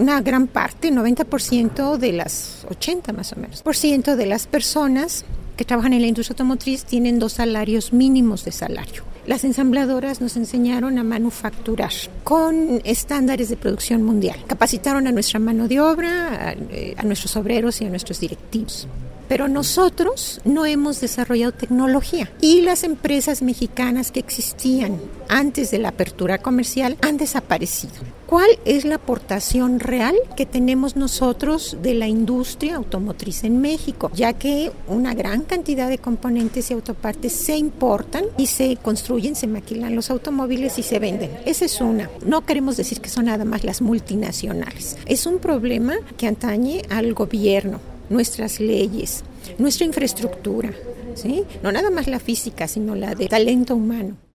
una gran parte, 90% de las 80 más o menos, por ciento de las personas que trabajan en la industria automotriz tienen 2 salarios mínimos de salario. Las ensambladoras nos enseñaron a manufacturar con estándares de producción mundial. Capacitaron a nuestra mano de obra, a nuestros obreros y a nuestros directivos. Pero nosotros no hemos desarrollado tecnología y las empresas mexicanas que existían antes de la apertura comercial han desaparecido. ¿Cuál es la aportación real que tenemos nosotros de la industria automotriz en México? Ya que una gran cantidad de componentes y autopartes se importan y se construyen, se maquilan los automóviles y se venden. Esa es una. No queremos decir que son nada más las multinacionales. Es un problema que atañe al gobierno, nuestras leyes, nuestra infraestructura, ¿sí? No nada más la física, sino la de talento humano.